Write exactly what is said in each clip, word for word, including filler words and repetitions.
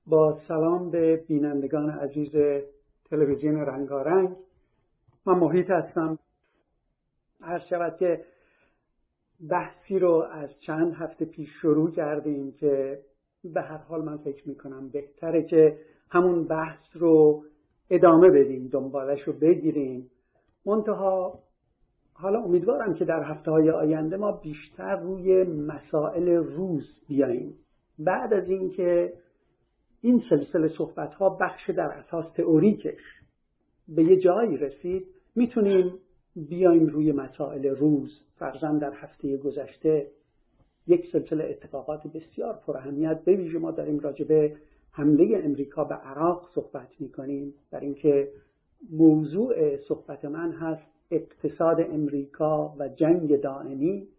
با سلام به بینندگان عزیز تلویزیون رنگارنگ. من محیط هستم. عرض شود که بحثی رو از چند هفته پیش شروع کردیم که به هر حال من فکر میکنم بهتره که همون بحث رو ادامه بدیم، دنبالش رو بگیریم. منتها حالا امیدوارم که در هفته‌های آینده ما بیشتر روی مسائل روز بیاییم. بعد از اینکه این سلسله صحبت‌ها بخش در اساس تئوریکش به یه جایی رسید، میتونیم بیایم روی مسائل روز. فرضاً در هفته گذشته یک سلسله اتفاقات بسیار پراهمیت، به ویژه ما داریم راجع به حمله امریکا به عراق صحبت میکنیم، در اینکه موضوع صحبت من هست اقتصاد امریکا و جنگ دائمی،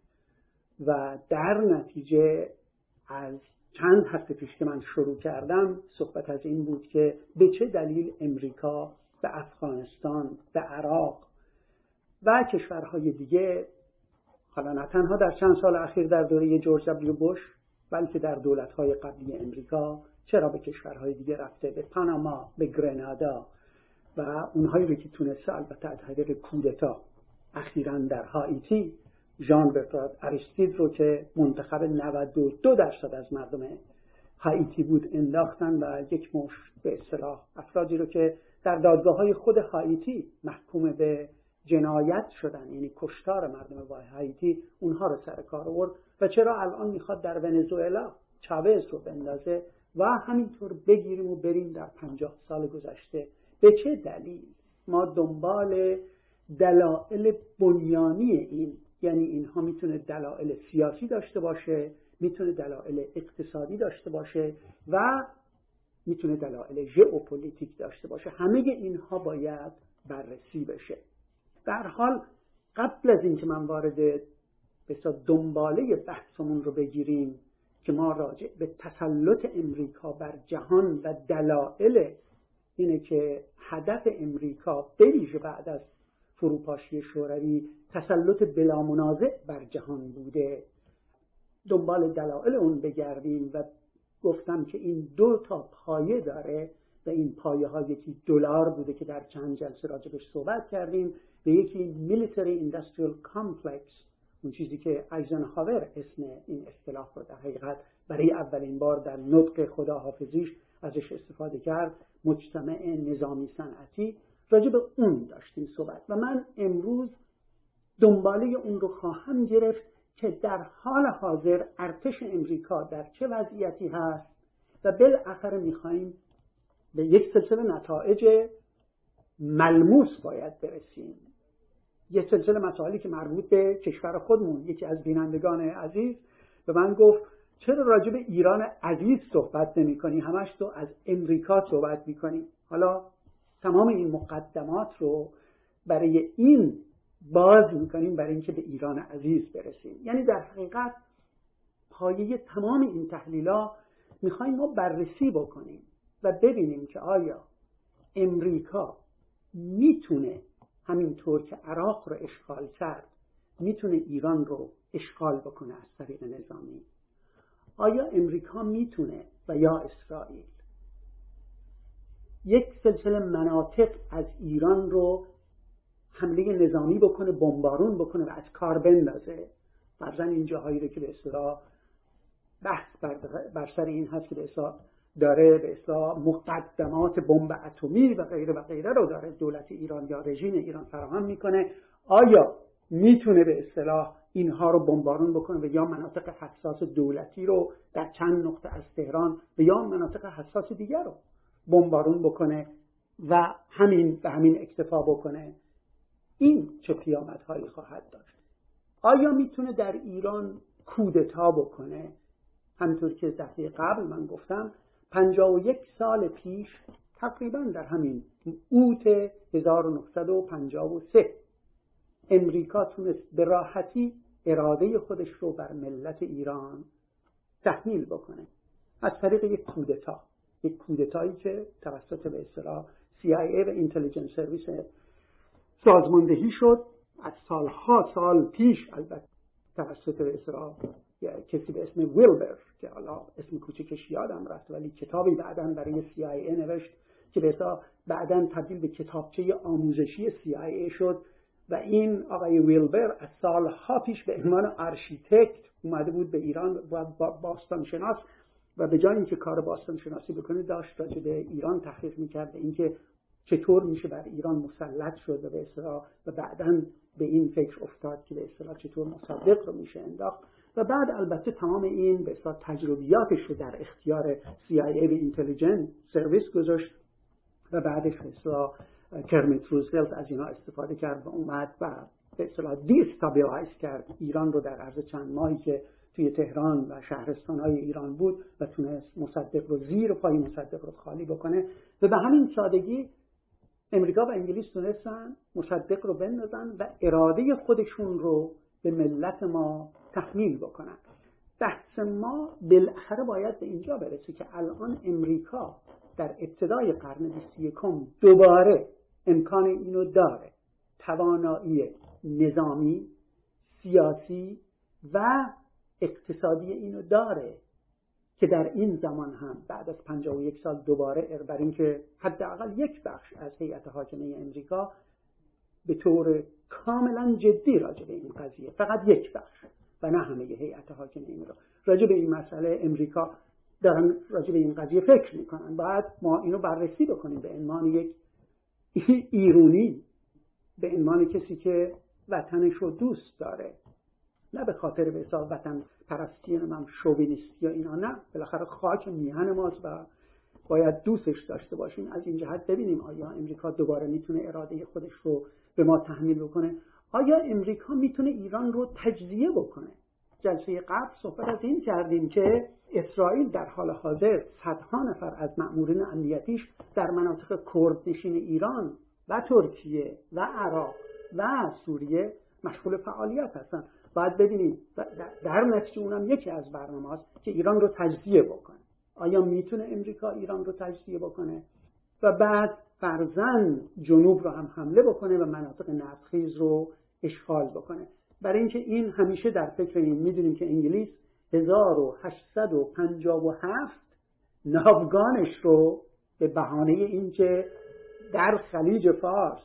و در نتیجه از چند هفته پیش که من شروع کردم صحبت از این بود که به چه دلیل امریکا به افغانستان، به عراق و کشورهای دیگه، حالا نه تنها در چند سال اخیر در دوره جورج دبلیو بوش، بلکه در دولت‌های قبلی امریکا، چرا به کشورهای دیگه رفته، به پاناما، به گرنادا و اونهایی رو که تونسته البته از طریق کودتا، اخیراً در هائیتی ژان برتراند آریستید رو که منتخب نود و دو درصد از مردم هائیتی بود انداختن و یک مش به اصطلاح افرادی رو که در دادگاه‌های خود هائیتی محکوم به جنایت شدن، یعنی کشتار مردم هائیتی، اونها رو سر کار آورد. و چرا الان میخواد در ونزوئلا چاوز رو بندازه و همینطور بگیریم و بریم در پنجاه سال گذشته. به چه دلیل ما دنبال دلایل بنیانی این، یعنی اینها میتونه دلایل سیاسی داشته باشه، میتونه دلایل اقتصادی داشته باشه و میتونه دلایل ژئوپلیتیک داشته باشه، همه اینها باید بررسی بشه. در حال قبل از اینکه من وارد بسیار دنباله بحثمون رو بگیریم که ما راجع به تسلط امریکا بر جهان و دلایل اینه که هدف امریکا به ویژه بعد از فروپاشی شوروی تسلط بلا منازع بر جهان بوده، دنبال دلایل اون بگردیم. و گفتم که این دو تا پایه داره و این پایه ها یکی دلار بوده که در چند جلسه راجبش صحبت کردیم، و یکی میلیتری اندستریال کامپلکس، اون چیزی که آیزنهاور اسم این اصطلاح رو در حقیقت برای اولین بار در نطق خداحافظیش ازش استفاده کرد، مجتمع نظامی صنعتی. راجب اون داشتیم صحبت و من امروز دنباله اون رو خواهم گرفت که در حال حاضر ارتش امریکا در چه وضعیتی هست و بالاخره میخوایم به یک سلسله نتایج ملموس باید برسیم. یک سلسله مسائلی که مربوط به کشور خودمون. یکی از بینندگان عزیز به من گفت چرا راجع به ایران عزیز صحبت نمی کنی، همش تو از امریکا صحبت می کنی. حالا تمام این مقدمات رو برای این باز می کنیم، برای اینکه به ایران عزیز برسیم. یعنی در حقیقت پایه تمام این تحلیل‌ها میخوایم ما بررسی بکنیم و ببینیم که آیا امریکا میتونه همینطور که عراق رو اشغال کرد میتونه ایران رو اشغال بکنه از طریق نظامی؟ آیا امریکا میتونه و یا اسرائیل یک سلسله مناطق از ایران رو حمله نظامی بکنه، بمبارون بکنه و از کار بندازه؟ فرضاً این جاهایی رو که به اصطلاح بحث بر, بر سر این هست که به اصطلاح داره به اصطلاح مقدمات بمب اتمی و غیره و غیره رو داره دولت ایران یا رژیم ایران فراهم میکنه، آیا میتونه به اصطلاح اینها رو بمبارون بکنه و یا مناطق حساس دولتی رو در چند نقطه از تهران و یا مناطق حساس دیگر رو بمبارون بکنه و همین به همین اکتفا بکنه؟ این چه پیامدهایی خواهد داشت؟ آیا میتونه در ایران کودتا بکنه؟ همونطور که دفعه قبل من گفتم پنجاه و یک سال پیش، تقریبا در همین اوت هزار و نهصد و پنجاه و سه، امریکا تونست به راحتی اراده خودش رو بر ملت ایران تحمیل بکنه از طریق یک کودتا، یک کودتایی که توسط به اصطلاح سی آی ای و اینتلیجنس سرویس سازماندهی شد از سالها سال پیش، البته توسط به اصطلاح کسی به اسم ویلبر که حالا اسم کوچکش یادم رفت ولی کتابی بعداً برای سی آی ای نوشت که بسا بعداً تبدیل به کتابچه آموزشی سی آی ای شد و این آقای ویلبر از سالها پیش به عنوان آرشیتکت اومده بود به ایران و باستان شناس و به جای اینکه کار باستان شناسی بکنه داشت راجع به ایران تحقیق میکرد و اینکه چطور میشه بر ایران مسلط شد و به اصطلاح و بعداً به این فکر افتاد که به اصطلاح چطور مصدق رو میشه انداخت و بعد البته تمام این به اصطلاح تجربیاتش رو در اختیار سی آی ای و اینتلیجنس سرویس گذاشت و بعدش به اصطلاح کرمیت روزولت از اینا استفاده کرد و اومد و به اصطلاح دیستابیلایز کرد ایران رو در عرض چند ماهی که توی تهران و شهرستان‌های ایران بود و تونست مصدق رو زیر پای مصدق رو خالی بکنه و به همین سادگی امریکا و انگلیس تونستن مصدق رو بندازن و اراده خودشون رو به ملت ما تحمیل بکنن. بحث ما بالاخره باید به اینجا برسه که الان امریکا در ابتدای قرن بیست و یکم دوباره امکان اینو داره، توانایی نظامی، سیاسی و اقتصادی اینو داره که در این زمان هم بعد از پنجاه و یک سال دوباره بر این که حداقل یک بخش از هیئت حاکمه امریکا به طور کاملا جدی راجع به این قضیه، فقط یک بخش و نه همه هیئت حاکمه امریکا راجع به این مسئله امریکا دارن راجع به این قضیه فکر میکنن. بعد ما اینو بررسی بکنیم به عنوان یک ایرانی، به عنوان کسی که وطنش رو دوست داره، نه به خاطر به حساب وطن پرستی من شوونیستی یا اینا، نه، بالاخره خاک میهن ماست و باید دوستش داشته باشیم. از این جهت ببینیم آیا امریکا دوباره میتونه اراده خودش رو به ما تحمیل بکنه، آیا امریکا میتونه ایران رو تجزیه بکنه. جلسه قبل صحبت از این کردیم که اسرائیل در حال حاضر صدها نفر از مأمورین امنیتیش در مناطق کردنشین ایران و ترکیه و عراق و سوریه مشغول فعالیت هستن. باید ببینیم در نتیجه اونم یکی از برنامه هاست که ایران رو تجزیه بکنه. آیا میتونه امریکا ایران رو تجزیه بکنه و بعد فرضاً جنوب رو هم حمله بکنه و مناطق نفتخیز رو اشغال بکنه؟ برای اینکه این همیشه در فکر این میدونیم که انگلیس هزار و هشتصد و پنجاه و هفت ناوگانش رو به بهانه اینکه در خلیج فارس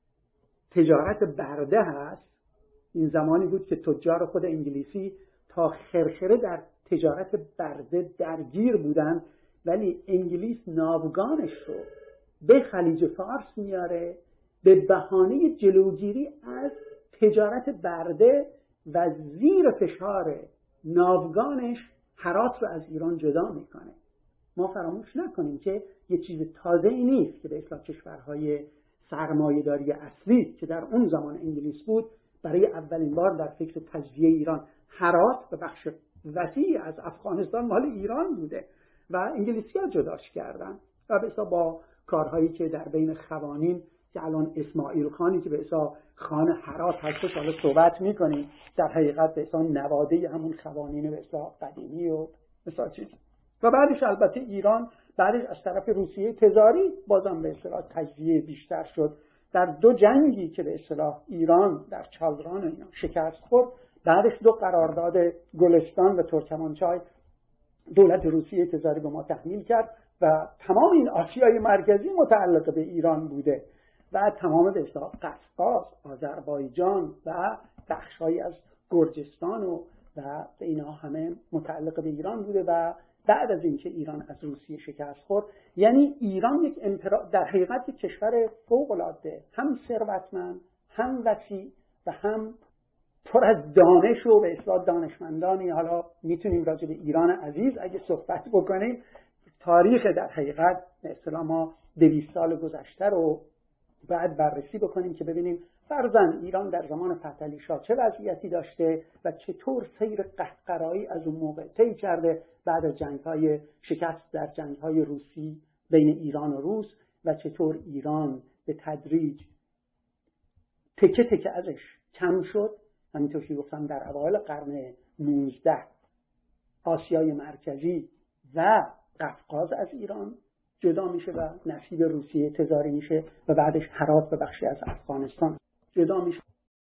تجارت برده هست، این زمانی بود که تجار خود انگلیسی تا خرخره در تجارت برده درگیر بودن، ولی انگلیس ناوگانش رو به خلیج فارس میاره به بهانه جلوگیری از تجارت برده و زیر فشار ناوگانش هرات رو از ایران جدا میکنه. ما فراموش نکنیم که یه چیز تازه ای نیست که به اصطلاح کشورهای سرمایه‌داری اصلی که در اون زمان انگلیس بود برای اولین بار در فکر تجزیه ایران. هرات به بخش وسیعی از افغانستان مال ایران بوده و انگلیسی‌ها جداش کردن و به اصطلاح با کارهایی که در بین خوانین که الان اسماعیل خانی که به اصطلاح خان هرات هستش حالا صحبت می‌کنیم، در حقیقت به اصطلاح نواده همون خوانین به اصطلاح قدیمی و مثلا چیز. و بعدش البته ایران بعدش از طرف روسیه تزاری بازم به اصطلاح تجزیه بیشتر شد. در دو جنگی که به اصطلاح ایران در چالدران اینا شکست خورد، بعدش دو قرارداد گلستان و ترکمانچای دولت روسیه تزاری به ما تحمیل کرد و تمام این آسیای مرکزی متعلق به ایران بوده و تمام به اصطلاح قفقاز، آذربایجان و بخش‌هایی از گرجستان و و اینا همه متعلق به ایران بوده. و بعد از اینکه ایران از روسیه شکست خورد، یعنی ایران یک امپرا... در حقیقت یک کشور فوق‌العاده، هم ثروتمند، هم وسیع و هم پر از دانش و به اصطلاح دانشمندانی. حالا میتونیم راجع به ایران عزیز اگه صحبت بکنیم، تاریخ در حقیقت به اصطلاح ما دویست سال گذشته رو بعد بررسی بکنیم که ببینیم فرضاً ایران در زمان فتحعلی شاه چه وضعیتی داشته و چطور سیر قهقرایی از اون موقع طی کرده بعد از جنگ‌های شکست در جنگ‌های روسی بین ایران و روس و چطور ایران به تدریج تکه تکه ازش کم شد. همینطور که گفتم در اوایل قرن نوزده آسیای مرکزی و قفقاز از ایران جدا میشه و نصیب روسیه تزاری میشه و بعدش هرات و بخشی از افغانستان جدا میشه.